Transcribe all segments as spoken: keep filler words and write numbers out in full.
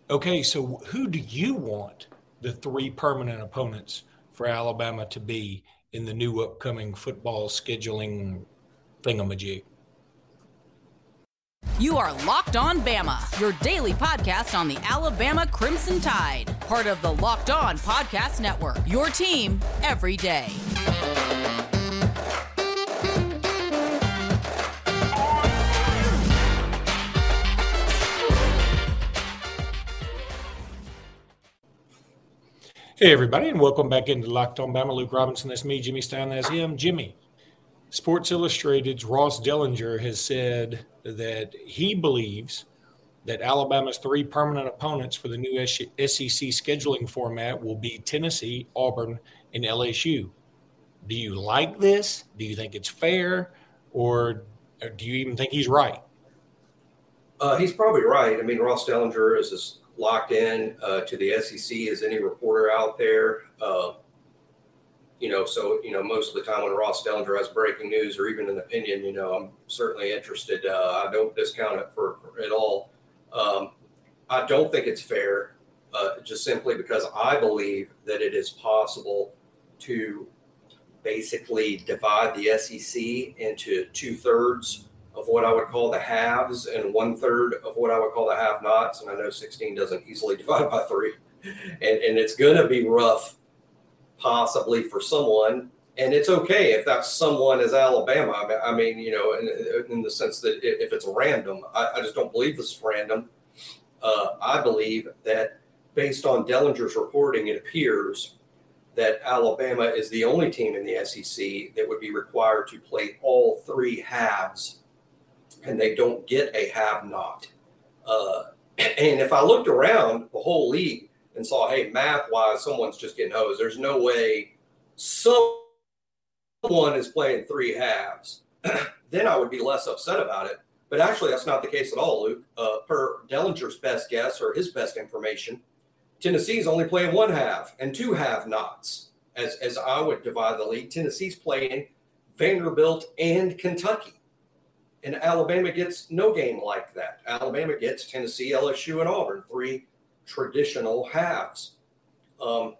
Okay, so who do you want the three permanent opponents for Alabama to be in the new upcoming football scheduling thingamajig? You are Locked On Bama, your daily podcast on the Alabama Crimson Tide, part of the Locked On Podcast Network, your team every day. Hey, everybody, and welcome back into Locked On Bama. Luke Robinson, that's me. Jimmy Stein, that's him. Jimmy, Sports Illustrated's Ross Dellinger has said that he believes that Alabama's three permanent opponents for the new S E C scheduling format will be Tennessee, Auburn, and L S U. Do you like this? Do you think it's fair? Or, or do you even think he's right? Uh, he's probably right. I mean, Ross Dellinger is as locked in uh, to the S E C as any reporter out there. Uh, you know, so, you know, most of the time when Ross Dellinger has breaking news or even an opinion, you know, I'm certainly interested. Uh, I don't discount it for, for at all. Um, I don't think it's fair, uh, just simply because I believe that it is possible to basically divide the S E C into two thirds of what I would call the haves and one third of what I would call the have-nots. And I know sixteen doesn't easily divide by three. And, and it's going to be rough, possibly for someone. And it's okay if that someone is Alabama. I mean, you know, in, in the sense that if it's random, I, I just don't believe this is random. Uh, I believe that based on Dellinger's reporting, it appears that Alabama is the only team in the S E C that would be required to play all three halves, and they don't get a have-not. Uh, and if I looked around the whole league and saw, hey, math-wise, someone's just getting hosed, there's no way someone is playing three halves, then I would be less upset about it. But actually, that's not the case at all, Luke. Uh, per Dellinger's best guess or his best information, Tennessee's only playing one half and two have-nots, as, as I would divide the league. Tennessee's playing Vanderbilt and Kentucky. And Alabama gets no game like that. Alabama gets Tennessee, L S U, and Auburn, three traditional halves. Um,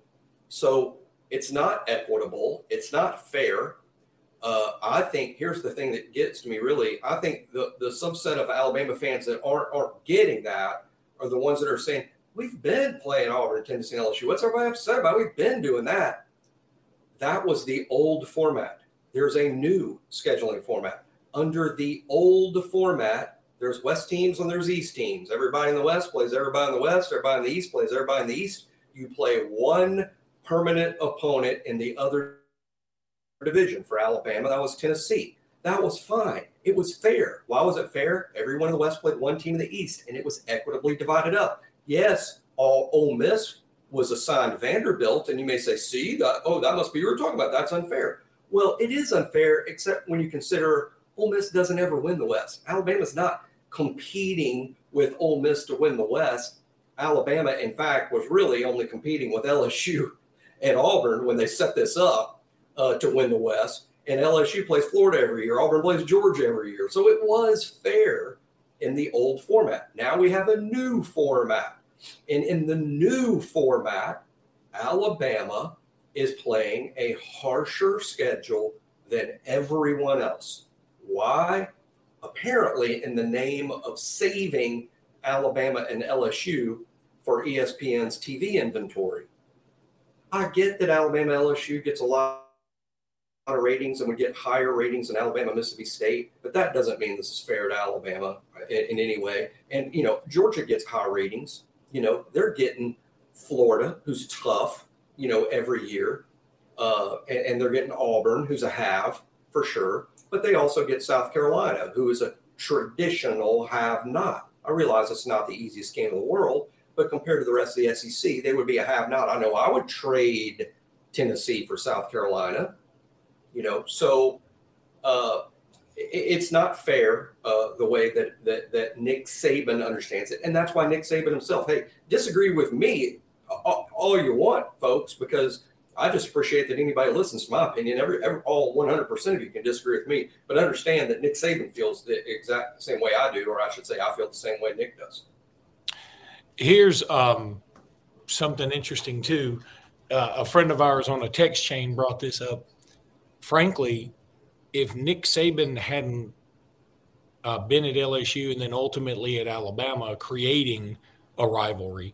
so it's not equitable. It's not fair. Uh, I think here's the thing that gets to me, really. I think the, the subset of Alabama fans that aren't, aren't getting that are the ones that are saying, we've been playing Auburn, Tennessee, and L S U. What's everybody upset about? We've been doing that. That was the old format. There's a new scheduling format. Under the old format, there's West teams and there's East teams. Everybody in the West plays everybody in the West. Everybody in the East plays everybody in the East. You play one permanent opponent in the other division. For Alabama, that was Tennessee. That was fine. It was fair. Why was it fair? Everyone in the West played one team in the East, and it was equitably divided up. Yes, all Ole Miss was assigned Vanderbilt, and you may say, see, that, oh, that must be what you're talking about. That's unfair. Well, it is unfair, except when you consider Ole Miss doesn't ever win the West. Alabama's not competing with Ole Miss to win the West. Alabama, in fact, was really only competing with L S U and Auburn when they set this up uh, to win the West. And L S U plays Florida every year. Auburn plays Georgia every year. So it was fair in the old format. Now we have a new format. And in the new format, Alabama is playing a harsher schedule than everyone else. Why? Apparently in the name of saving Alabama and L S U for E S P N's T V inventory. I get that Alabama L S U gets a lot of ratings and we get higher ratings than Alabama Mississippi State, but that doesn't mean this is fair to Alabama in, in any way. And, you know, Georgia gets high ratings. You know, they're getting Florida, who's tough, you know, every year. Uh, and, and they're getting Auburn, who's a have for sure. But they also get South Carolina, who is a traditional have-not. I realize it's not the easiest game in the world, but compared to the rest of the S E C, they would be a have-not. I know I would trade Tennessee for South Carolina, you know. So uh, it, it's not fair uh, the way that, that that Nick Saban understands it, and that's why Nick Saban himself. Hey, disagree with me all, all you want, folks, because I just appreciate that anybody listens to my opinion. Every, every all one hundred percent of you can disagree with me, but understand that Nick Saban feels the exact same way I do, or I should say I feel the same way Nick does. Here's um, something interesting, too. Uh, a friend of ours on a text chain brought this up. Frankly, if Nick Saban hadn't uh, been at L S U and then ultimately at Alabama creating a rivalry,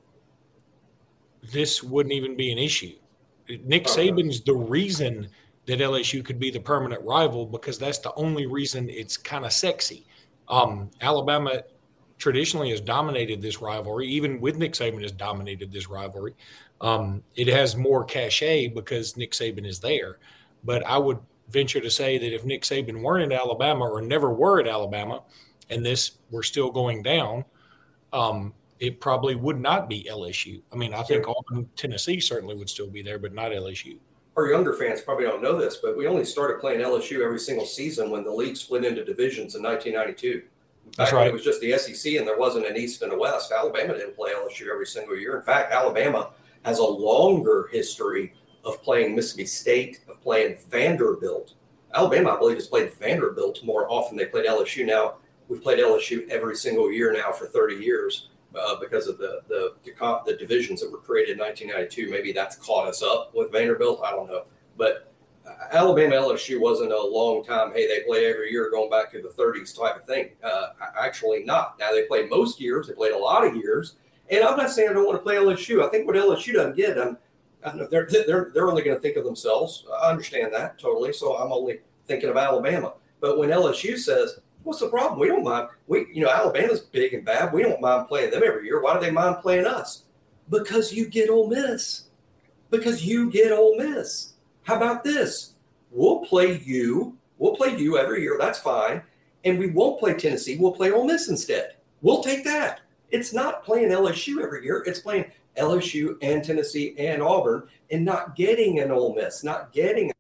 this wouldn't even be an issue. Nick Saban's the reason that L S U could be the permanent rival because that's the only reason it's kind of sexy. Um, Alabama traditionally has dominated this rivalry. Even with Nick Saban has dominated this rivalry. Um, it has more cachet because Nick Saban is there. But I would venture to say that if Nick Saban weren't at Alabama or never were at Alabama and this were still going down, um, it probably would not be L S U. I mean, I think Auburn, Tennessee certainly would still be there, but not L S U. Our younger fans probably don't know this, but we only started playing L S U every single season when the league split into divisions in nineteen ninety-two. Back That's right. when it was just the S E C and there wasn't an East and a West. Alabama didn't play L S U every single year. In fact, Alabama has a longer history of playing Mississippi State, of playing Vanderbilt. Alabama, I believe, has played Vanderbilt more often than they played L S U. Now, we've played L S U every single year now for thirty years. Uh, because of the, the the divisions that were created in nineteen ninety-two. Maybe that's caught us up with Vanderbilt. I don't know. But Alabama L S U wasn't a long time, hey, they play every year going back to the thirties type of thing. Uh, actually not. Now, they played most years. They played a lot of years. And I'm not saying I don't want to play L S U. I think what L S U doesn't get, I'm, I know they're, they're, they're only going to think of themselves. I understand that totally. So I'm only thinking of Alabama. But when L S U says, what's the problem? We don't mind. We, you know, Alabama's big and bad. We don't mind playing them every year. Why do they mind playing us? Because you get Ole Miss. Because you get Ole Miss. How about this? We'll play you. We'll play you every year. That's fine. And we won't play Tennessee. We'll play Ole Miss instead. We'll take that. It's not playing L S U every year. It's playing L S U and Tennessee and Auburn and not getting an Ole Miss, not getting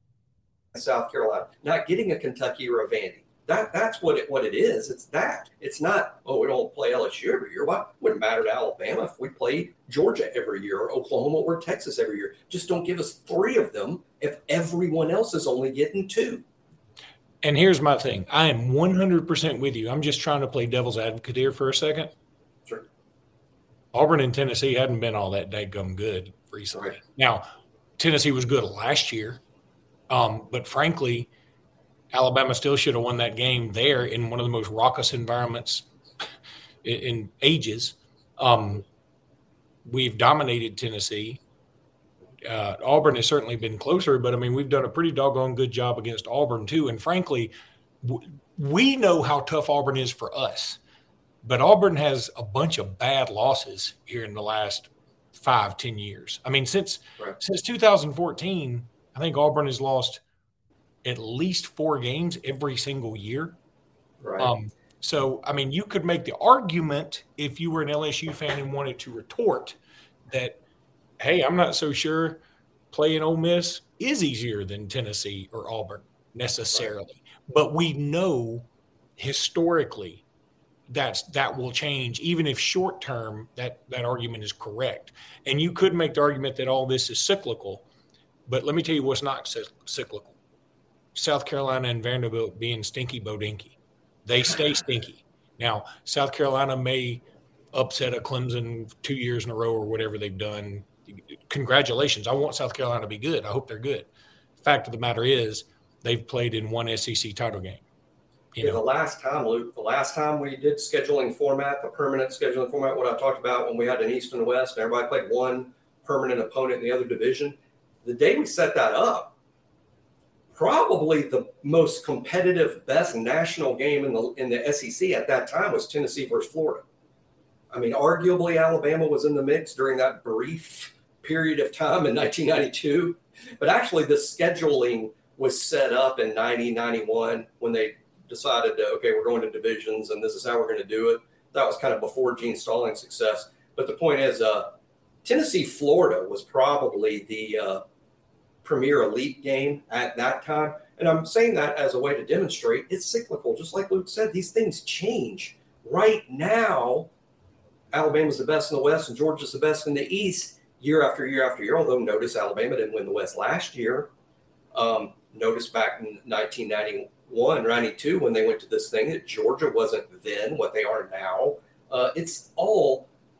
a South Carolina, not getting a Kentucky or a Vandy. That that's what it what it is. It's that. It's not, oh, we don't play L S U every year. Why? It wouldn't matter to Alabama if we played Georgia every year or Oklahoma or Texas every year. Just don't give us three of them if everyone else is only getting two. And here's my thing. I am one hundred percent with you. I'm just trying to play devil's advocate here for a second. Sure. Auburn and Tennessee hadn't been all that daggum good recently. Right. Now, Tennessee was good last year, um, but frankly – Alabama still should have won that game there in one of the most raucous environments in, in ages. Um, we've dominated Tennessee. Uh, Auburn has certainly been closer, but, I mean, we've done a pretty doggone good job against Auburn too. And, frankly, w- we know how tough Auburn is for us. But Auburn has a bunch of bad losses here in the last five, ten years. I mean, since right. since two thousand fourteen, I think Auburn has lost – at least four games every single year. Right. Um, so, I mean, you could make the argument if you were an L S U fan and wanted to retort that, hey, I'm not so sure playing Ole Miss is easier than Tennessee or Auburn necessarily. Right. But we know historically that's, that will change, even if short term that, that argument is correct. And you could make the argument that all this is cyclical. But let me tell you what's not cyclical. South Carolina and Vanderbilt being stinky bodinky. They stay stinky. Now, South Carolina may upset a Clemson two years in a row or whatever they've done. Congratulations. I want South Carolina to be good. I hope they're good. Fact of the matter is they've played in one S E C title game. You yeah, know? The last time, Luke, the last time we did scheduling format, the permanent scheduling format, what I talked about when we had an East and a West, and everybody played one permanent opponent in the other division, the day we set that up, probably the most competitive, best national game in the in the S E C at that time was Tennessee versus Florida. I mean, arguably Alabama was in the mix during that brief period of time in nineteen ninety-two. But actually the scheduling was set up in ninety, ninety-one when they decided, to, okay, we're going to divisions and this is how we're going to do it. That was kind of before Gene Stallings' success. But the point is, uh, Tennessee-Florida was probably the uh, – premier elite game at that time. And I'm saying that as a way to demonstrate it's cyclical. Just like Luke said, these things change. Right now, Alabama's the best in the West and Georgia's the best in the East year after year after year. Although notice Alabama didn't win the West last year. Um, notice back in nineteen ninety-one, ninety-two, when they went to this thing that Georgia wasn't then what they are now. Uh, it's all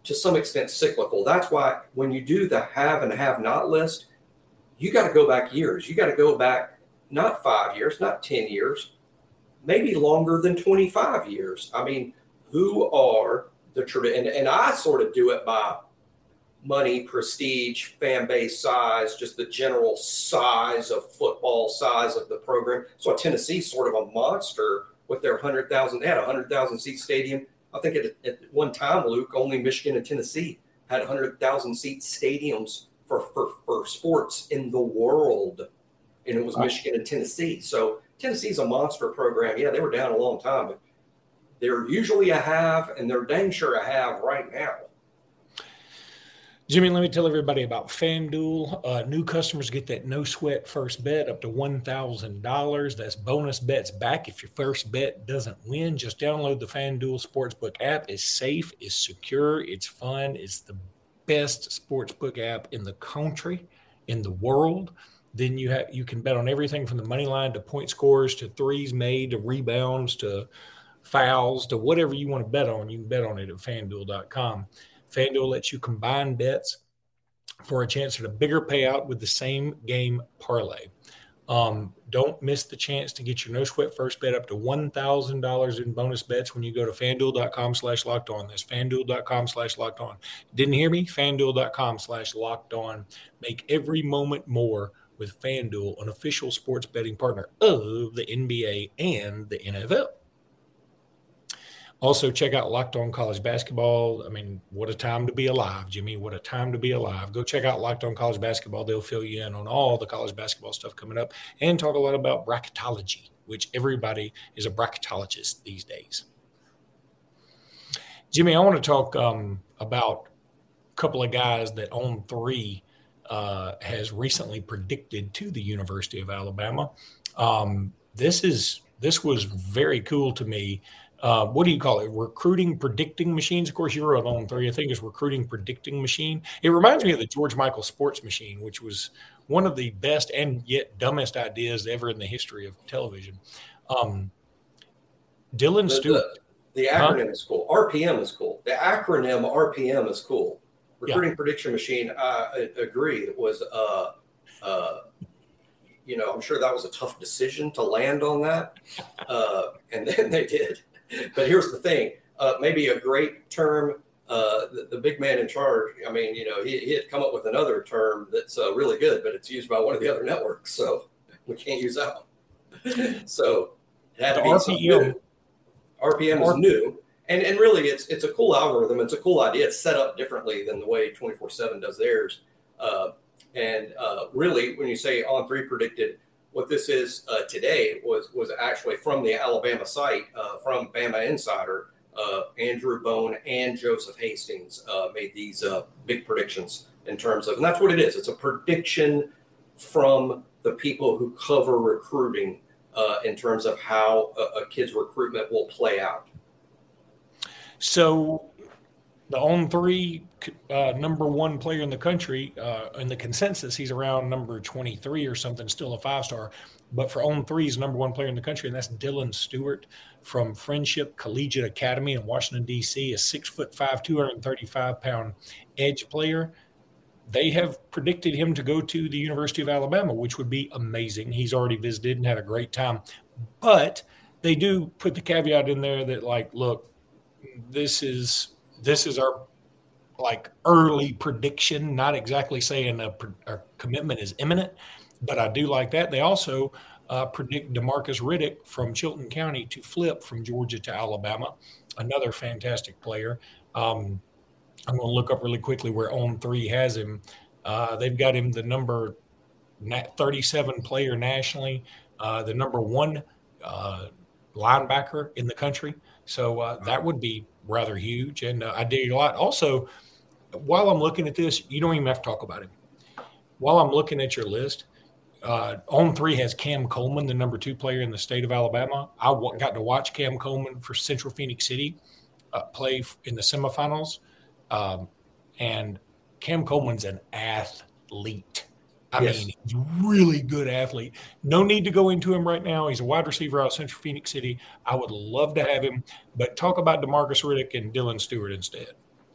to some extent cyclical. That's why when you do the have and have not list, you got to go back years. You got to go back not five years, not ten years, maybe longer than twenty-five years. I mean, who are the tradition? And, and I sort of do it by money, prestige, fan base size, just the general size of football, size of the program. So Tennessee's sort of a monster with their one hundred thousand. They had a one hundred thousand seat stadium. I think at, at one time, Luke, only Michigan and Tennessee had one hundred thousand seat stadiums for, for, for sports in the world. And it was wow. Michigan and Tennessee. So Tennessee's a monster program. Yeah, they were down a long time, but they're usually a have, and they're dang sure a have right now. Jimmy, let me tell everybody about FanDuel. Uh, new customers get that no-sweat first bet up to one thousand dollars. That's bonus bets back if your first bet doesn't win. Just download the FanDuel Sportsbook app. It's safe, it's secure, it's fun. It's the best sportsbook app in the country, in the world. Then you have you can bet on everything from the money line to point scores to threes made to rebounds to fouls to whatever you want to bet on. You can bet on it at FanDuel dot com. FanDuel lets you combine bets for a chance at a bigger payout with the same game parlay. Um, don't miss the chance to get your no-sweat first bet up to one thousand dollars in bonus bets when you go to FanDuel dot com slash locked on. That's FanDuel dot com slash locked on. Didn't hear me? FanDuel dot com slash locked on. Make every moment more with FanDuel, an official sports betting partner of the N B A and the N F L. Also, check out Locked On College Basketball. I mean, what a time to be alive, Jimmy. What a time to be alive. Go check out Locked On College Basketball. They'll fill you in on all the college basketball stuff coming up and talk a lot about bracketology, which everybody is a bracketologist these days. Jimmy, I want to talk um, about a couple of guys that On three uh, has recently predicted to the University of Alabama. Um, this is this was very cool to me. Uh, what do you call it? Recruiting predicting machines. Of course, you wrote on three. I think it's recruiting predicting machine. It reminds me of the George Michael sports machine, which was one of the best and yet dumbest ideas ever in the history of television. Um, Dylan the, Stewart. The, the acronym huh? is cool. R P M is cool. The acronym R P M is cool. Recruiting yeah. prediction machine. I, I agree. It was, uh, uh, you know, I'm sure that was a tough decision to land on that, uh, and then they did. But here's the thing, uh, maybe a great term, uh, the, the big man in charge, I mean, you know, he, he had come up with another term that's uh, really good, but it's used by one of the other networks, so we can't use that one. So it had to be something new. R P M is new, and, and really it's it's a cool algorithm. It's a cool idea. It's set up differently than the way twenty-four seven does theirs. Uh, and uh, really, when you say On three predicted, what this is uh, today was was actually from the Alabama site, uh, from Bama Insider. Uh, Andrew Bone and Joseph Hastings uh, made these uh, big predictions in terms of, and that's what it is. It's a prediction from the people who cover recruiting uh, in terms of how a, a kid's recruitment will play out. So the On three uh, number one player in the country, uh, in the consensus, he's around number twenty-three or something, still a five-star. But for On three, he's number one player in the country, and that's Dylan Stewart from Friendship Collegiate Academy in Washington, D C, a six foot five, two hundred thirty-five pound edge player. They have predicted him to go to the University of Alabama, which would be amazing. He's already visited and had a great time. But they do put the caveat in there that, like, look, this is this is our like early prediction, not exactly saying a, a commitment is imminent, but I do like that. They also uh, predict DeMarcus Riddick from Chilton County to flip from Georgia to Alabama, another fantastic player. Um, I'm going to look up really quickly where On three has him. Uh, they've got him the number thirty-seven player nationally, uh, the number one uh, linebacker in the country. So uh, that would be rather huge, and uh, I dig a lot. Also, while I'm looking at this, you don't even have to talk about him. While I'm looking at your list, uh, On three has Cam Coleman, the number two player in the state of Alabama. I w- got to watch Cam Coleman for Central Phoenix City uh, play in the semifinals, um, and Cam Coleman's an athlete. I yes. mean, he's a really good athlete. No need to go into him right now. He's a wide receiver out of Central Phoenix City. I would love to have him, but talk about DeMarcus Riddick and Dylan Stewart instead.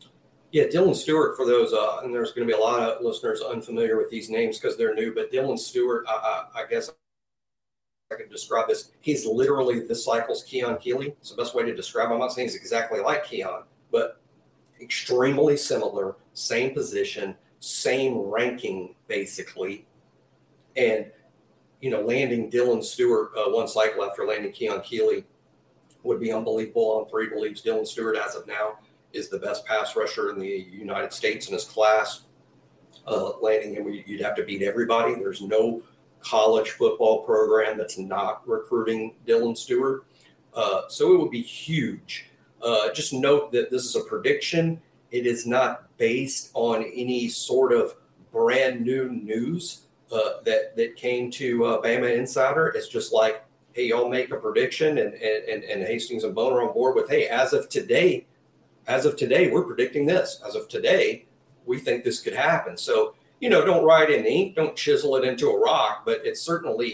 Yeah, Dylan Stewart, for those, uh, and there's going to be a lot of listeners unfamiliar with these names because they're new, but Dylan Stewart, I, I, I guess I could describe this. He's literally this cycle's Keon Keeley. It's the best way to describe him. I'm not saying he's exactly like Keon, but extremely similar, same position, same ranking, basically. And, you know, landing Dylan Stewart uh, one cycle after landing Keon Keeley would be unbelievable. On three believes Dylan Stewart, as of now, is the best pass rusher in the United States in his class. Uh, landing him, you'd have to beat everybody. There's no college football program that's not recruiting Dylan Stewart. Uh, so it would be huge. Uh, just note that this is a prediction. It is not based on any sort of brand new news uh, that, that came to uh, Bama Insider. It's just like, hey, y'all make a prediction, and, and, and Hastings and Bone are on board with, hey, as of today, as of today, we're predicting this. As of today, we think this could happen. So, you know, don't write in ink, don't chisel it into a rock, but it's certainly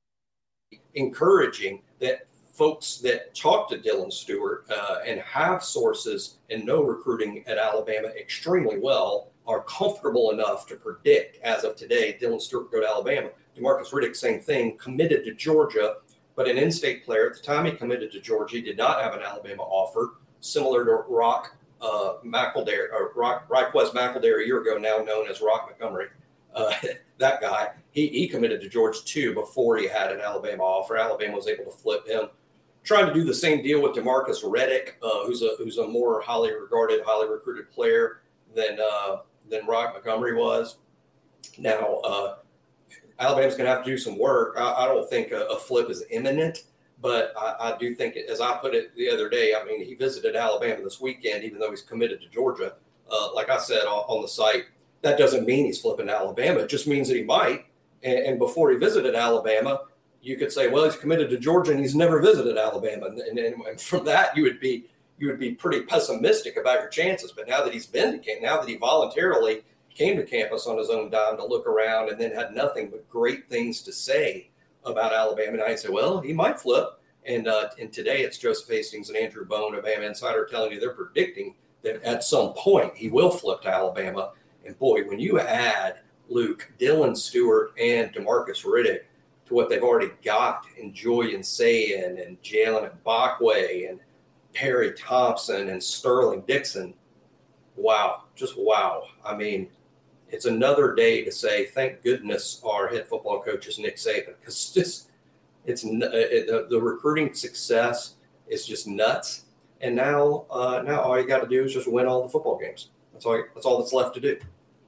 encouraging that folks that talk to Dylan Stewart uh, and have sources and know recruiting at Alabama extremely well are comfortable enough to predict, as of today, Dylan Stewart go to Alabama. DeMarcus Riddick, same thing, committed to Georgia, but an in-state player. At the time he committed to Georgia, he did not have an Alabama offer, similar to Rock uh, McElderry, or Rock, Ryquez McElderry a year ago, now known as Rock Montgomery. Uh, that guy, he, he committed to Georgia too before he had an Alabama offer. Alabama was able to flip him. Trying to do the same deal with DeMarcus Riddick, uh, who's a who's a more highly regarded, highly recruited player than uh, than Rock Montgomery was. Now, uh, Alabama's going to have to do some work. I, I don't think a, a flip is imminent, but I, I do think, it, as I put it the other day, I mean, he visited Alabama this weekend, even though he's committed to Georgia. Uh, like I said on, on the site, that doesn't mean he's flipping to Alabama. It just means that he might. And, and before he visited Alabama, you could say, well, he's committed to Georgia and he's never visited Alabama. And, and, and from that, you would be you would be pretty pessimistic about your chances. But now that he's been to camp, now that he voluntarily came to campus on his own dime to look around and then had nothing but great things to say about Alabama, and I say, well, he might flip. And uh, and today it's Joseph Hastings and Andrew Bone of Bama Insider telling you they're predicting that at some point he will flip to Alabama. And boy, when you add Luke, Dylan Stewart, and DeMarcus Riddick to what they've already got in Julian Sayin and Jalen Mbakwe and Perry Thompson and Sterling Dixon, wow, just wow. I mean, it's another day to say, thank goodness our head football coach is Nick Saban, because this, it's it, the, the recruiting success is just nuts. And now, uh, now all you got to do is just win all the football games. That's all. That's all that's left to do.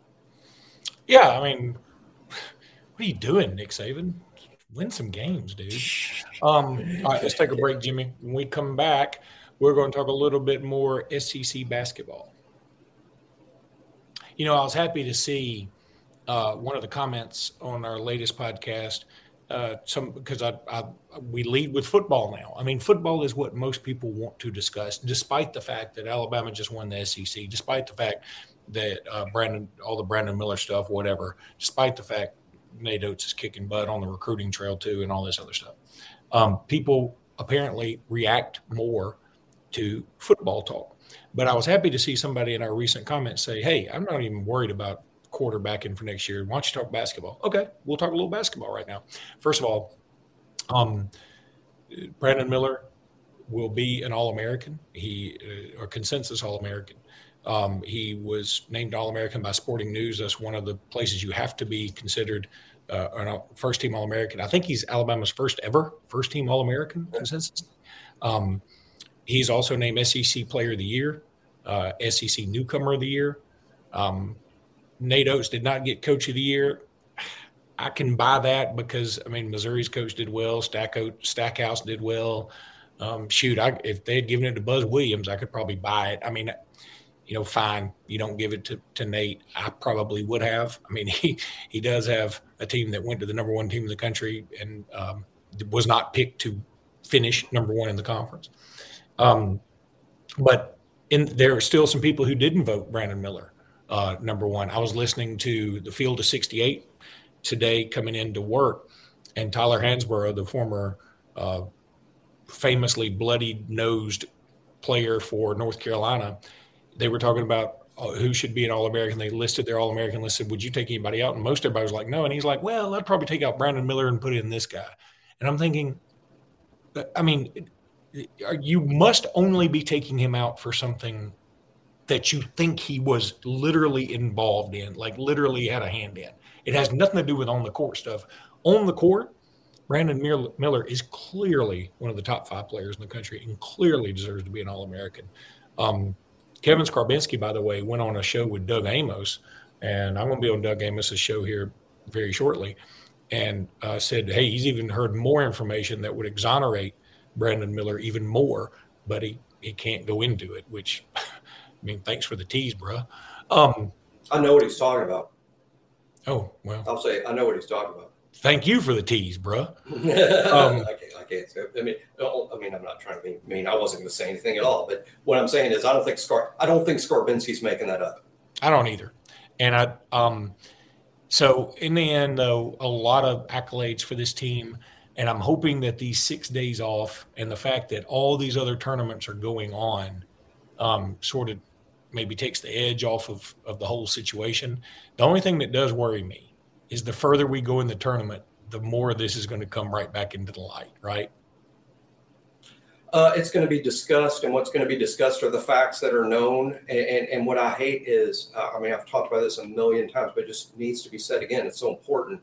Yeah, I mean, what are you doing, Nick Saban? Win some games, dude. Um, all right, let's take a break, Jimmy. When we come back, we're going to talk a little bit more S E C basketball. You know, I was happy to see uh, one of the comments on our latest podcast. Uh, some because I, I we lead with football now. I mean, football is what most people want to discuss, despite the fact that Alabama just won the S E C, despite the fact that uh, Brandon, all the Brandon Miller stuff, whatever, despite the fact Nate Oates is kicking butt on the recruiting trail too, and all this other stuff. Um, people apparently react more to football talk. But I was happy to see somebody in our recent comments say, hey, I'm not even worried about quarterbacking for next year. Why don't you talk basketball? Okay, we'll talk a little basketball right now. First of all, um, Brandon Miller will be an All-American. He uh, or consensus All-American. Um, he was named All-American by Sporting News. That's one of the places you have to be considered uh, a first-team All-American. I think he's Alabama's first ever first-team All-American consensus. Um, he's also named S E C Player of the Year, uh, S E C Newcomer of the Year. Um, Nate Oates did not get Coach of the Year. I can buy that because, I mean, Missouri's coach did well. Stack Stackhouse did well. Um, shoot, I, if they had given it to Buzz Williams, I could probably buy it. I mean, you know, fine, you don't give it to, to Nate. I probably would have. I mean, he, he does have a team that went to the number one team in the country and um, was not picked to finish number one in the conference. Um, but in, there are still some people who didn't vote Brandon Miller uh, number one. I was listening to the Field of sixty-eight today coming into work, and Tyler Hansborough, the former uh, famously bloody-nosed player for North Carolina, they were talking about who should be an All-American. They listed their All-American list. Said, would you take anybody out? And most everybody was like, no. And he's like, well, I'd probably take out Brandon Miller and put in this guy. And I'm thinking, I mean, you must only be taking him out for something that you think he was literally involved in, like literally had a hand in. It has nothing to do with on the court stuff. On the court, Brandon Miller is clearly one of the top five players in the country and clearly deserves to be an All-American. Um, Kevin Skarbinski, by the way, went on a show with Doug Amos, and I'm going to be on Doug Amos's show here very shortly, and uh, said, hey, he's even heard more information that would exonerate Brandon Miller even more, but he, he can't go into it, which, I mean, thanks for the tease, bro. Um, I know what he's talking about. Oh, well. I'll say I know what he's talking about. Thank you for the tease, bro. um, I can't. I can't. I mean, I mean, I'm not trying to be mean. I wasn't going to say anything at all. But what I'm saying is, I don't think Scar. I don't think Skarbinski's making that up. I don't either. And I. Um. So in the end, though, a lot of accolades for this team, and I'm hoping that these six days off and the fact that all these other tournaments are going on, um, sort of maybe takes the edge off of of the whole situation. The only thing that does worry me is the further we go in the tournament, the more of this is going to come right back into the light, right? Uh, it's going to be discussed, and what's going to be discussed are the facts that are known. And, and, and what I hate is, uh, I mean, I've talked about this a million times, but it just needs to be said again. It's so important.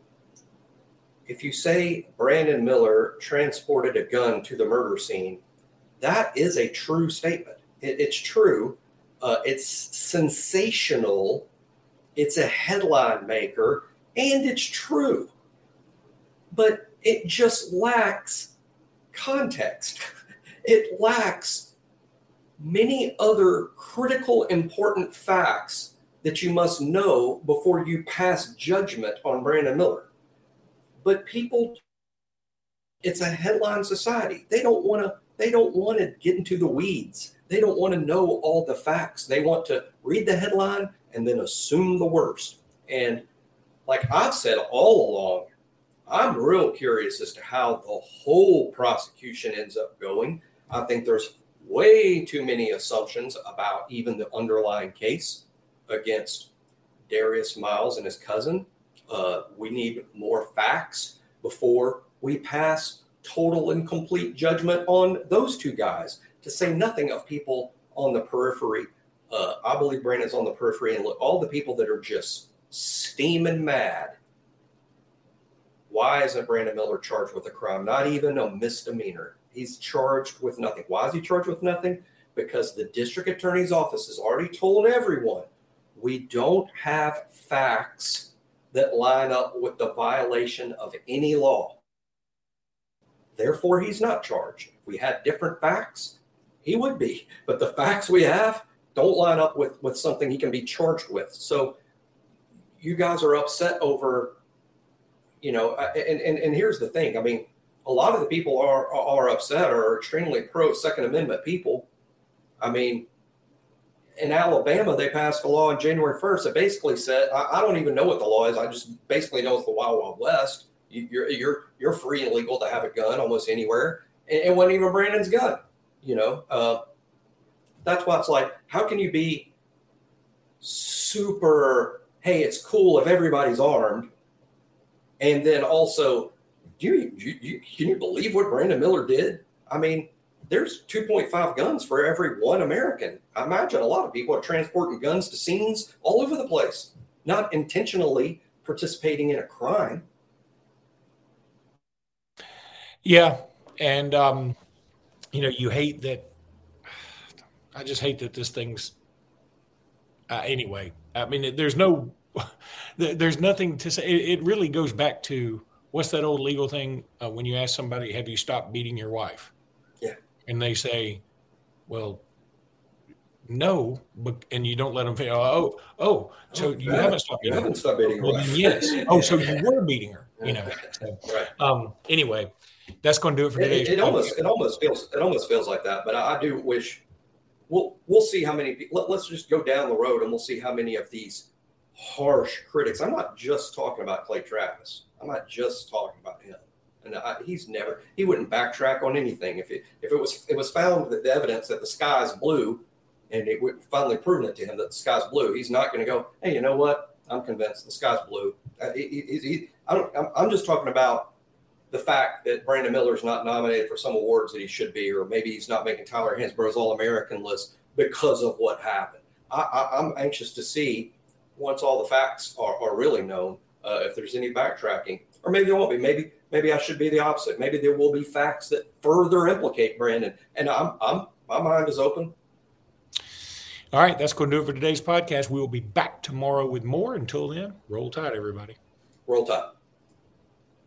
If you say Brandon Miller transported a gun to the murder scene, that is a true statement. It, it's true. Uh, it's sensational. It's a headline maker. And it's true, but it just lacks context. It lacks many other critical, important facts that you must know before you pass judgment on Brandon Miller. But people, it's a headline society. They don't want to, they don't want to get into the weeds. They don't want to know all the facts. They want to read the headline and then assume the worst. And like I've said all along, I'm real curious as to how the whole prosecution ends up going. I think there's way too many assumptions about even the underlying case against Darius Miles and his cousin. Uh, we need more facts before we pass total and complete judgment on those two guys, to say nothing of people on the periphery. Uh, I believe Brandon's on the periphery, and look, all the people that are just steaming mad. Why isn't Brandon Miller charged with a crime? Not even a misdemeanor. He's charged with nothing. Why is he charged with nothing? Because the district attorney's office has already told everyone, we don't have facts that line up with the violation of any law. Therefore, he's not charged. If we had different facts, he would be. But the facts we have don't line up with, with something he can be charged with. So you guys are upset over, you know, and, and, and here's the thing. I mean, a lot of the people are are upset or are extremely pro Second Amendment people. I mean, in Alabama, they passed a law on January first that basically said, I, I don't even know what the law is. I just basically know it's the Wild Wild West. You, you're you're you're free and legal to have a gun almost anywhere. And it wasn't even Brandon's gun. You know, uh, that's why it's like, how can you be super, hey, it's cool if everybody's armed, and then also, do you, you, you can you believe what Brandon Miller did? I mean, there's two point five guns for every one American. I imagine a lot of people are transporting guns to scenes all over the place, not intentionally participating in a crime. Yeah, and um, you know, you hate that. I just hate that this thing's uh, anyway. I mean, there's no, there's nothing to say. It, it really goes back to what's that old legal thing uh, when you ask somebody, "Have you stopped beating your wife?" Yeah, and they say, "Well, no," but and you don't let them say, "Oh, oh, so oh, you haven't, haven't stopped you beating haven't her." stopped beating her. Well, then yes. Oh, so you were beating her. You know. So, right. Um. Anyway, that's going to do it for today's. It, it almost, it almost feels, it almost feels like that. But I, I do wish. We'll we'll see how many people. Let, let's just go down the road and we'll see how many of these harsh critics. I'm not just talking about Clay Travis. I'm not just talking about him. And I, he's never. He wouldn't backtrack on anything. If it if it was it was found that the evidence that the sky is blue, and it, we've finally proven it to him that the sky's blue, he's not going to go, hey, you know what? I'm convinced the sky's blue. Uh, he, he, he, I don't, I'm, I'm just talking about the fact that Brandon Miller's not nominated for some awards that he should be, or maybe he's not making Tyler Hansborough's All-American list because of what happened. I, I, I'm anxious to see, once all the facts are, are really known, uh, if there's any backtracking, or maybe there won't be. Maybe maybe I should be the opposite. Maybe there will be facts that further implicate Brandon. And I'm I'm my mind is open. All right, that's going to do it for today's podcast. We will be back tomorrow with more. Until then, roll tide, everybody. Roll tide.